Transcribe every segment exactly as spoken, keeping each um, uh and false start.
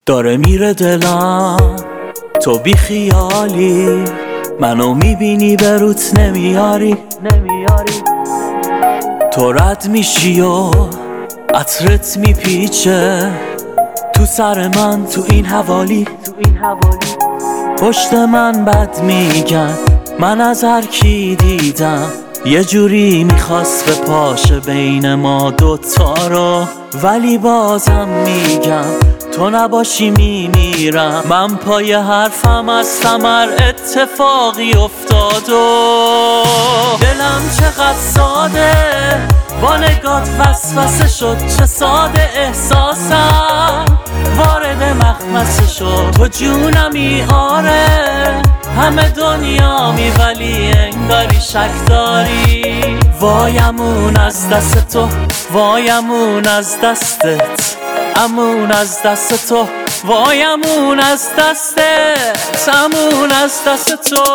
داره میره دلم تو بی خیالی، منو میبینی به روت نمیاری نمیاری تو رد میشی و عطرت میپیچه تو سر من، تو این حوالی تو این حوالی پشت من بد میگن من از هر کی دیدم، یه جوری میخواست به پاشه بین ما دوتا رو، ولی بازم میگم تو نباشی میمیرم. من پای حرفم از ثمر اتفاقی افتاد و دلم چقدر ساده با نگات وسوسه شد، چه ساده احساسم وارد مخمسه شد. تو جونمی آره همه دنیامی، ولی انگاری شک داری. وایمون از دست تو، وایمون از دستت، امون از دست تو، وایمون از دستت، امون از دست تو.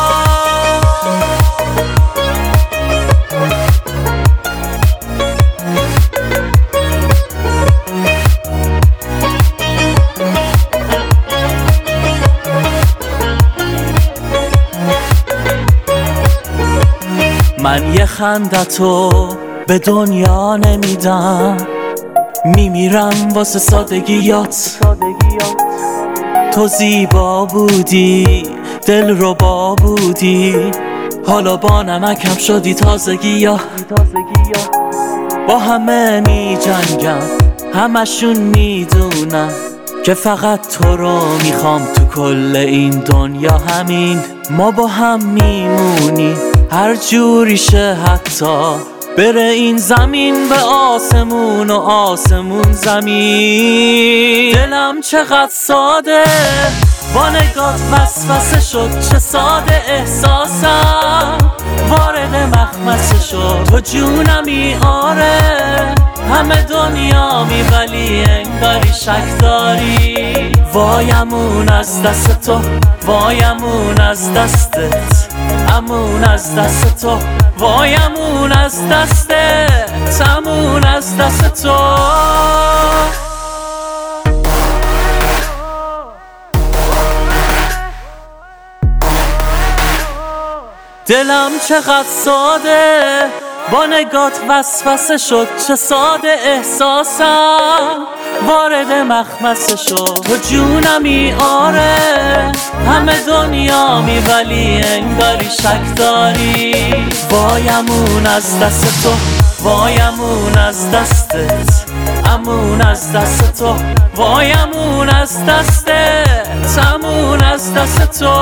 من یه خندتو به دنیا نمیدم، میمیرم واسه سادگیات. تو زیبا بودی، دل رو با بودی، حالا با نمکم شدی تازگیا. با همه می جنگم، همشون میدونم که فقط تو رو میخوام تو کل این دنیا. همین ما با هم میمونی هر جوریشه، حتی بره این زمین به آسمون و آسمون زمین. دلم چقدر ساده با نگات وسوسه شد، چه ساده احساسم وارد مخمسه شد. تو جونمی آره همه دنیامی، ولی انگاری شک داری. وایمون از دست تو، وایمون از دستت، امون از دست تو، وایمون از دستت، امون از دست تو. دلم چقدر ساده با نگات وسوسه شد، چه ساده احساسم وارد مخمسه شد. تو جونمی آره همه دنیامی، ولی انگاری شک داری. وایمون از دست تو، وایمون از دستت، امون از دست تو، وایمون از دستت، امون از دست تو.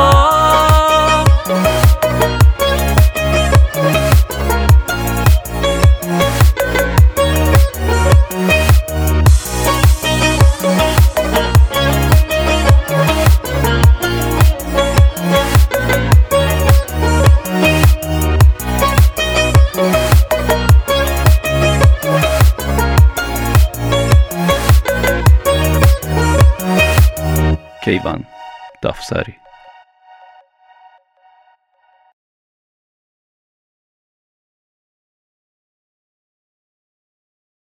کیوان دافسری.